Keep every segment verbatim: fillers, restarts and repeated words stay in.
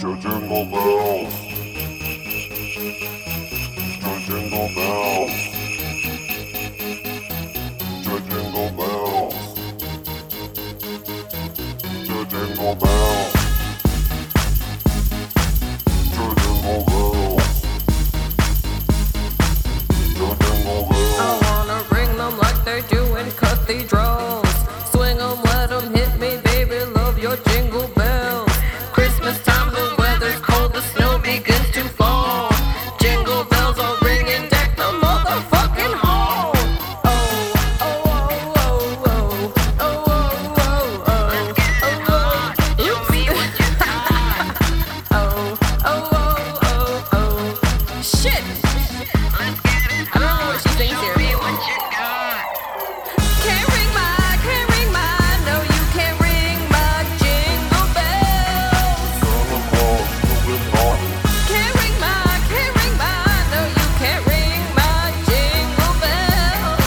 Jingle bells. Jingle bells. Jingle bells. Jingle bells. Jingle bells. Jingle bells. I wanna ring them like they do in cathedrals. Swing them, let them hit me, baby, love your jingle bells. Christmas time, the weather's cold, the snow begins to fall. Jingle bells are ringing, deck the motherfucking hall. Oh, oh, oh, oh, oh, oh, oh, oh, oh. Let's get it on, show me what you got. Oh, oh, oh, oh, oh. Shit! Let's get it on, I don't know what she sings here. Show me what you got. Can't ring my, can't ring my, no you can't ring my jingle bells. Can't ring my, can't ring my, no you can't ring my jingle bells.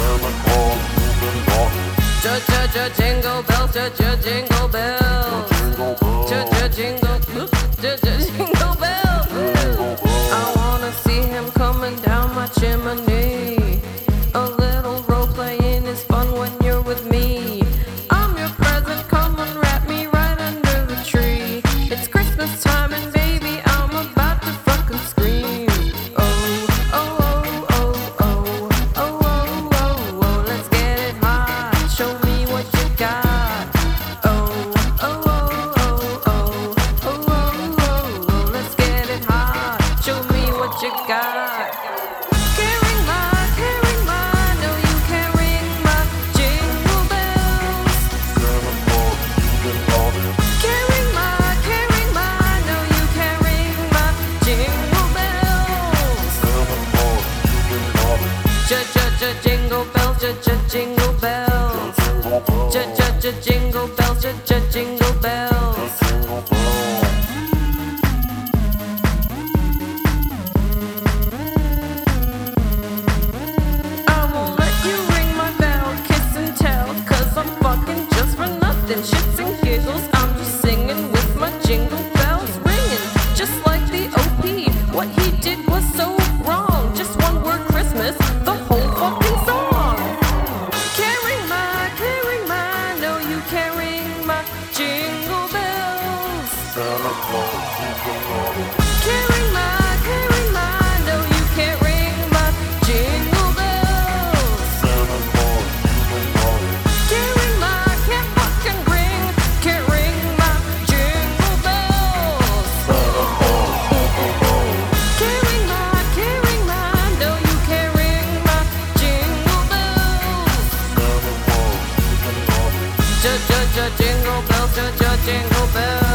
Ja-ja-ja jingle bells, ja-ja jingle bells. Ja-ja jingle, ja-ja jingle bells. I wanna see him coming down my chimney. A little role playing is fun when you're with me. I'm your present, come and wrap me right under the tree. It's Christmas time and baby, I'm about to fucking scream. Oh, oh, oh, oh, oh, oh, oh, oh, oh, let's get it hot, show me what you got. Oh, oh, oh, oh, oh, oh, oh, oh, oh, let's get it hot, show me what you got. Can't ring my, can't ring my, no you can't ring my jingle bells. Can't ring my, can't ring my, no you can't ring my jingle bells. Ja-ja-ja jingle bells, ja-ja jingle bells. Ja-ja-ja jingle bells, ja-ja jingle bells. I won't let you ring my bell, kiss and tell, cause I'm fucking just for nothing. Shits and giggles, I'm just singing with my jingle bells ringing. Just like the O P, what he did was so wrong. Just one word Christmas, the whole fucking song. Can't ring my, can't ring my, no you can't ring my jingle bells. Can't ring my, can't ring my, no you can't ring my jingle bells. Can't ring my, can't fucking ring, can't ring my jingle bells. Can't ring my, can't ring my, no you can't ring my jingle bells. Ja ja ja jingle bells, ja ja jingle bells.